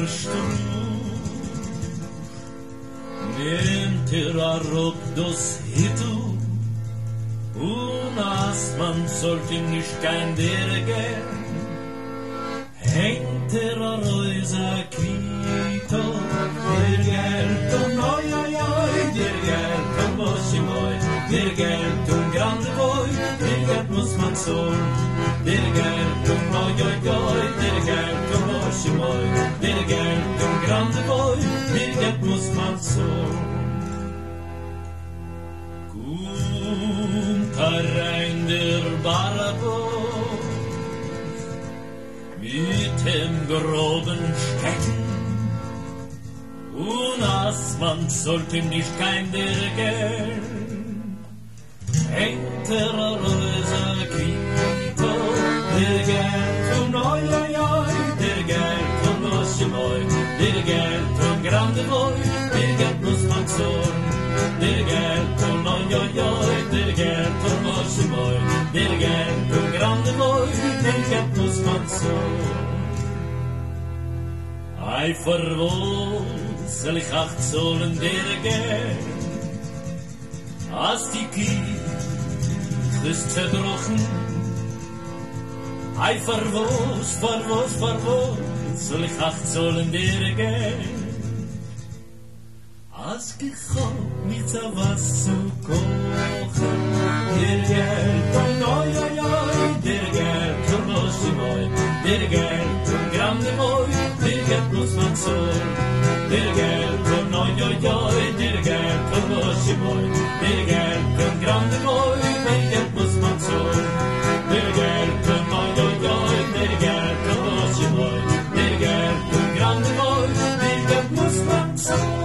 Struch nimmt Rob das Hitu und als man sollte nicht kein Dergen hängt Reusa Quito der Geld und oi oi oi der Geld und Moschimoi der Geld und Grande Boy der Geld muss man so der Geld und oi oi oi der Geld und Moschimoi der Geld und Grande Boy der Geld muss man so rein der Barabos mit dem groben Stecken und als man sollte nicht kein Dergen hängt Rosa Quito der Geld und oi oi oi der Geld und Moschimoi der Geld und Grande Boy der Geld muss man so der Geld und oi oi oi der Geld und Moschimoi der Geld und Grande Boy der Geld muss man so ei verwoß soll ich acht sollen der Geld als die Kirche ist zerbrochen ei verwoß soll ich acht sollen der Geld als gekommen mit so was zu kochen. Der Geld und oi oi oi, der Geld und Moschimoi, der Geld und Grande Boy, der Geld muss man so. Der Geld und oi oi oi, der Geld und Moschimoi, der Geld und Grande Boy, der Geld muss man so. Der Geld und oi oi oi, der Geld und Moschimoi, der Geld und Grande Boy, der Geld muss man so.